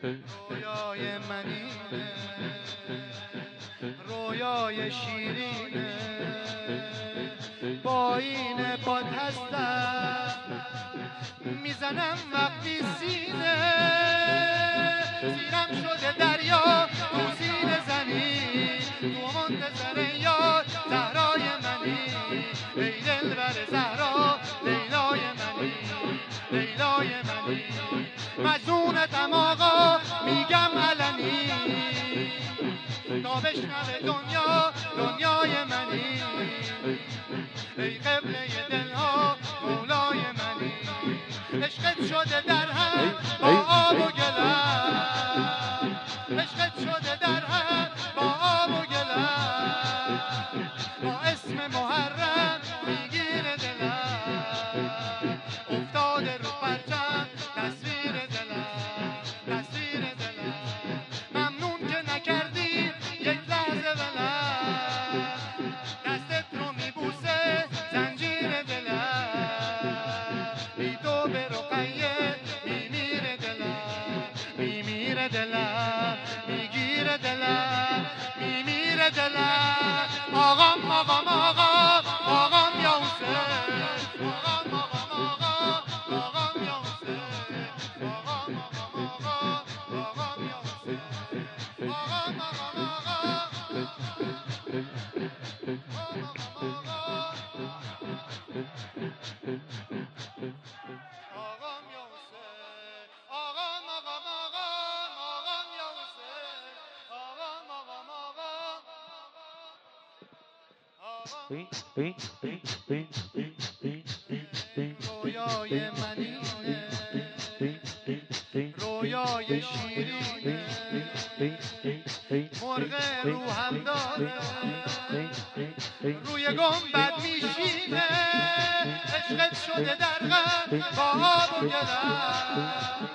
رویای منینه، رویای شیرینه، با این باد هستم میزنم وقتی سینه، سینم شده دریا تو سینه زنی، تو منتظر یار زهرای منی، ای دلبر زهرا لیلای منی، لیلای منی، مجنونتم آقا میگم علنی، تا بشنوه دنیا دنیای منی، ای قبله دلها مولای منی، عشقت شده در هم با آب و گلم، عشقت شده در هم با آب و گلم، با اسم محرم میگیره دلم، افتاده رو پرچم تصویر دلم، تصویر دلم، ممنون که نکردی یک لحظه ولم، دستت رو میبوسه زنجیر دلم، بی تو به رقیه میمیره دلم، میمیره دلم، میگیره دلم، میمیره دلم، آقام آقام آقام آقام یا حسین، آقام آقام آقام آقام یا حسین، آقام آقام آقام آقام یا حسین، آقام آقام آقام یا حسین، آقام آقام آقام آقام یا حسین، آقام آقام آقام رویای منینه، رویای شیرینه، مرغ رو هم داره روی گنبد میشینه، عشقت شده در غم با آب و گلم،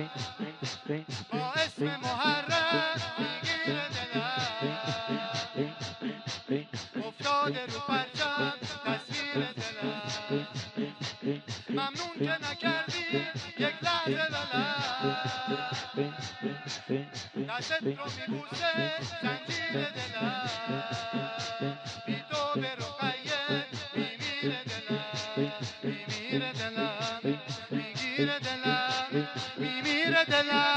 با اسم محرم میگیره دلم، افتاده رو پرچم تصویر دلم، ممنون که نکردی یک لحظه ولم، دستت رو میبوسه زنجیر دلم، بی تو به رقیه میمیره دلم، میمیره دلم، میگیره دلم، میمیره دلم.